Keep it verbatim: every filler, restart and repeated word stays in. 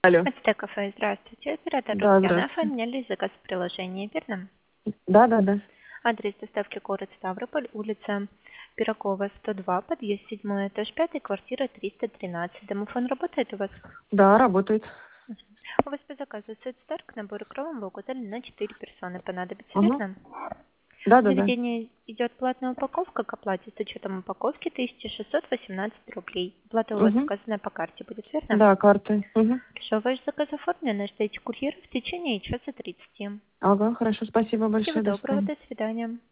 Алло. Это кафе, здравствуйте. Оператор Да, Рустяна, здравствуйте. оформляли заказ в приложении, верно? Да, да, да. Адрес доставки город Ставрополь, улица Пирогова, сто два, подъезд седьмой, этаж пятый, квартира триста тринадцать. Домофон работает у вас? Да, работает. Мгм. У вас по заказу сет Star к набору кровом вы указали на четыре персоны. Понадобится, Угу. верно? Да, В да, да. заведении идет платная упаковка к оплате с учетом упаковки тысяча шестьсот восемнадцать рублей. Оплата у вас Угу. указанная по карте будет, верно? Да, картой. Угу. Хорошо, ваш заказ оформлен, ждите курьера в течение часа тридцати. Ага, хорошо, спасибо Всего большое, до доброго, свидания. до свидания.